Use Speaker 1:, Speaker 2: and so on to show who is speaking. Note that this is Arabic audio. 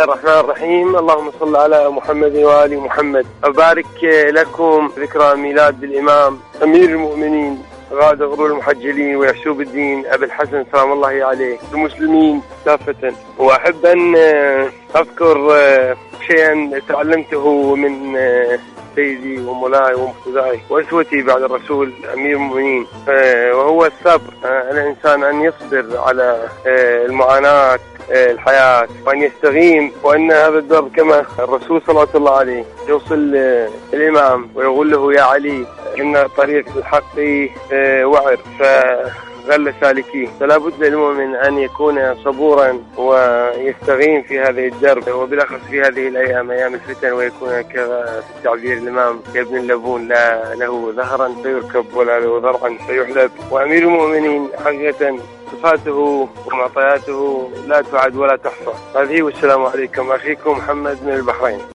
Speaker 1: الرحمن الرحيم. اللهم صل على محمد وآل محمد. أبارك لكم ذكرى ميلاد الإمام أمير المؤمنين غاد غرور المحجلين ويعشوب الدين أبي الحسن سلام الله عليه المسلمين كافة. وأحب أن أذكر شيئا تعلمته من سيدي ومولاي ومقتداي وأسوتي بعد الرسول أمير المؤمنين، وهو الصبر. الإنسان أن يصبر على المعاناة الحياة وأن يستغيم، وأن هذا الدرب كما الرسول صلى الله عليه يوصل الإمام ويقول له يا علي إن طريق الحق وعر فغل سالكيه. فلا بد للمؤمن أن يكون صبورا ويستغيم في هذه الدرب، وبالأخص في هذه الأيام أيام الفتن، ويكون كما في التعبير الإمام كابن اللبون لا له ظهرا فيركب ولا له ذرعا فيحلب. وأمير المؤمنين حقيقة صفاته ومعطياته لا تعد ولا تحصى. هذه والسلام عليكم، أخيكم محمد من البحرين.